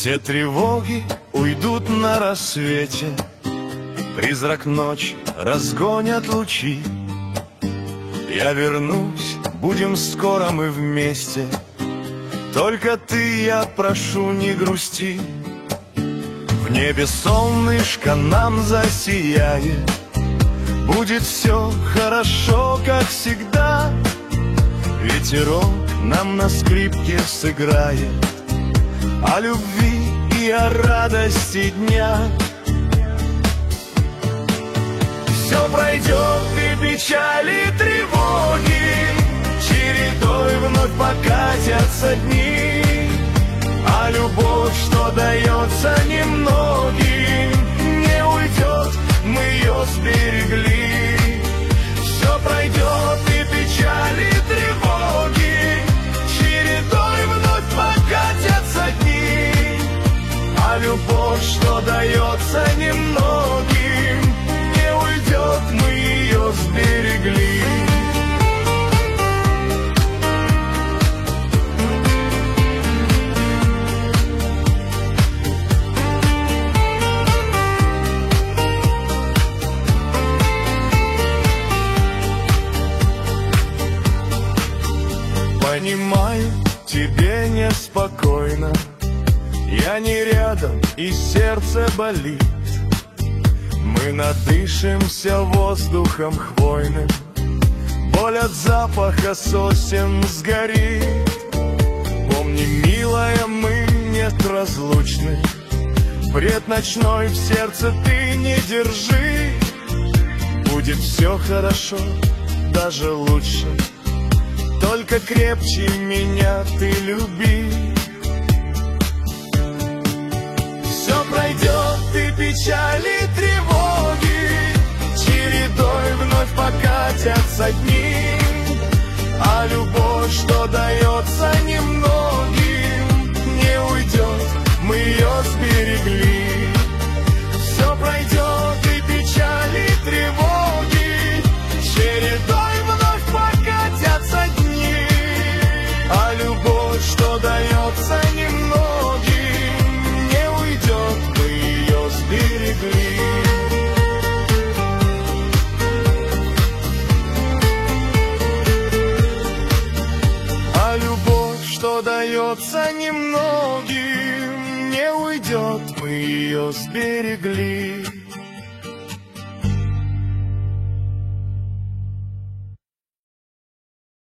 Все тревоги уйдут на рассвете, призрак ночи разгонят лучи. Я вернусь, будем скоро мы вместе, только ты, я прошу, не грусти. В небе солнышко нам засияет, будет все хорошо, как всегда. Ветерок нам на скрипке сыграет о любви и о радости дня. Все пройдет, и печали, и тревоги чередой вновь покатятся дни. А любовь, что дается немногим, не уйдет, мы ее сберегли. Все пройдет, и печали, и тревоги чередой вновь покатятся дни. А любовь, что дается немногим, не уйдет, мы ее сберегли. Понимаю, тебе неспокойно, я не рядом, и сердце болит. Мы надышимся воздухом хвойным, боль от запаха сосен сгорит. Помни, милая, мы неразлучны, бред ночной в сердце ты не держи. Будет все хорошо, даже лучше, только крепче меня ты люби. Все пройдет, и печали, и тревоги чередой вновь покатятся дни. А любовь, что дается немногим, не уйдет, мы ее сберегли. Все пройдет, и печали, и тревоги чередой вновь покатятся дни. А любовь, что дается немногим, не уйдет, мы ее сберегли. А любовь, что дается немногим, не уйдет, мы ее сберегли.